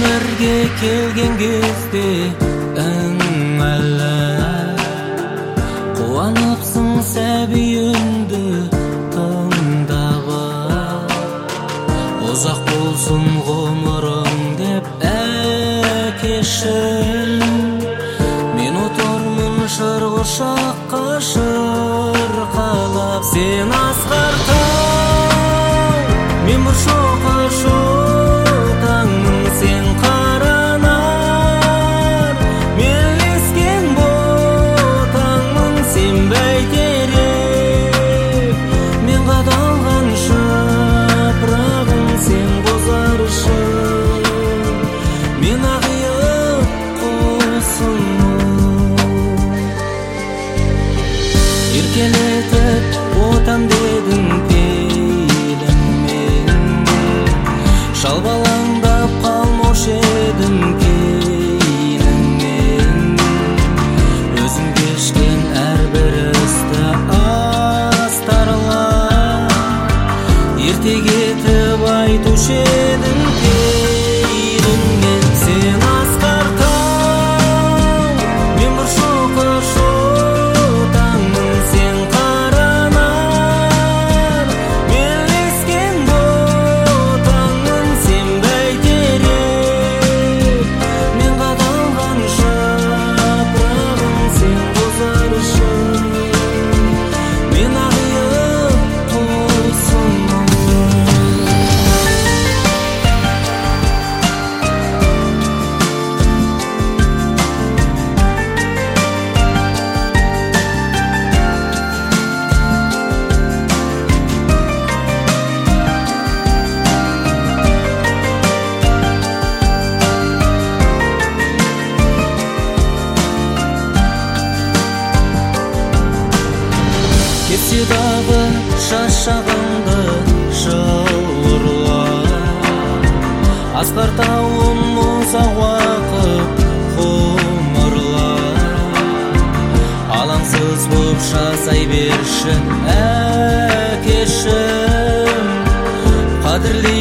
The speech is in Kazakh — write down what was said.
өмірге келген кезде ыңғайлы қуаныпсың сәбиіңді тыңдап, ұзақ болсын ғұмырың деп әкешім. Мен отырмын шыр құшаққа шырқалап, сен асқар тау, мен бір шоқы шотаңмын, сен қаранар, мен ескен ботаңмын, сен бәйтерек, мен қадалған жапырағым, сен бозарышым, мен ақиық құсымын. Еркелетіп отам дедің пейіліңмен, шалбалаңдап қалмаушы едім кейініңмен. Өзің кешкен әрбір істі астарлап, ерте кетіп айтушы едім кейініңмен. Сен асқар тау, мен бір шоқы шотаңмын, сен қаранар, мен ескен ботаңмын, сен бәйтерек, мен қадалған жапырағым, сен бозарышым, мен ақиық құсымын. Кетсе дағы шашағыңды жылырлап, асқар тауым ұзақ уақыт ғұмырлап, алаңсыз боп жасай берші әкешім, қадірле